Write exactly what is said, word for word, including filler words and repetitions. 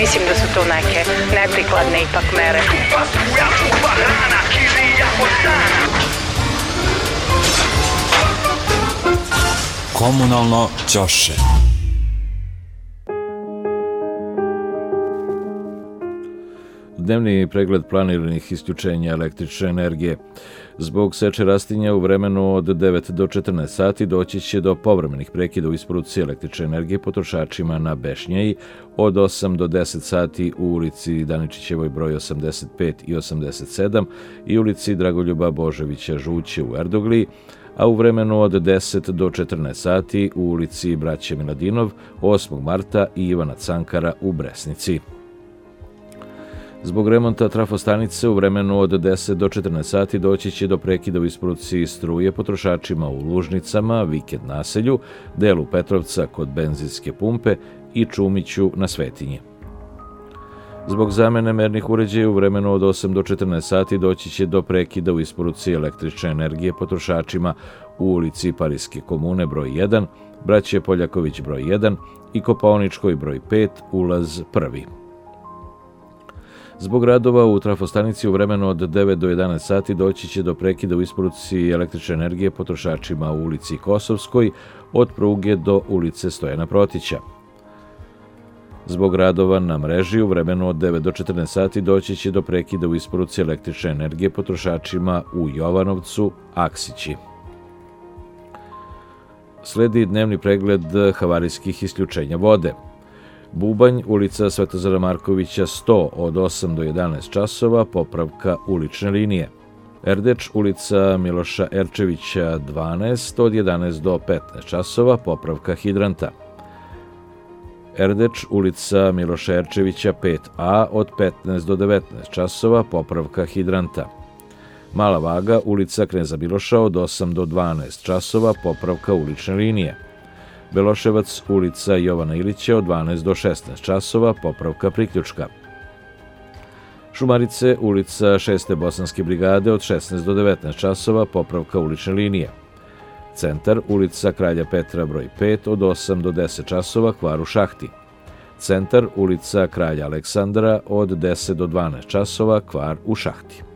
Mislim da su to neke neprikladne ipak mere. Komunalno ćoše. Dnevni pregled planiranih isključenja električne energije. Zbog seče rastinja u vremenu od devet do četrnaest sati doći će do povremenih prekida u isporuci električne energije potrošačima na Bešnjeji, od osam do deset sati u ulici Daničićevoj broj osamdeset pet i osamdeset sedam i ulici Dragoljuba Boževića Žuće u Erdogliji, a u vremenu od deset do četrnaest sati u ulici Braće Miladinov, osmog marta i Ivana Cankara u Bresnici. Zbog remonta trafostanice u vremenu od deset do četrnaest sati doći će do prekida u isporuci struje potrošačima u Lužnicama, Vikend naselju, delu Petrovca kod benzinske pumpe i Čumiću na Svetinji. Zbog zamene mernih uređaja u vremenu od osam do četrnaest sati doći će do prekida u isporuci električne energije potrošačima u ulici Pariske komune broj jedan, Braće Poljaković broj jedan i Kopaoničkoj broj pet, ulaz prvi. Zbog radova u trafostanici u vremenu od devet do jedanaest sati doći će do prekida u isporuci električne energije potrošačima u ulici Kosovskoj od pruge do ulice Stojana Protića. Zbog radova na mreži u vremenu od devet do četrnaest sati doći će do prekida u isporuci električne energije potrošačima u Jovanovcu, Aksići. Sledi dnevni pregled havarijskih isključenja vode. Bubanj, ulica Svetozara Markovića sto od osam do jedanaest časova, popravka ulične linije. Erdeč, ulica Miloša Erčevića dvanaest od jedanaest do petnaest časova, popravka hidranta. Erdeč, ulica Miloša Erčevića pet a od petnaest do devetnaest časova, popravka hidranta. Mala Vaga, ulica Kneza Miloša od osam do dvanaest časova, popravka ulične linije. Beloševac, ulica Jovana Ilića od dvanaest do šesnaest časova, popravka priključka. Šumarice, ulica šeste Bosanske brigade od šesnaest do devetnaest časova, popravka ulične linije. Centar, ulica Kralja Petra broj pet od osam do deset časova, kvar u šahti. Centar, ulica Kralja Aleksandra od deset do dvanaest časova, kvar u šahti.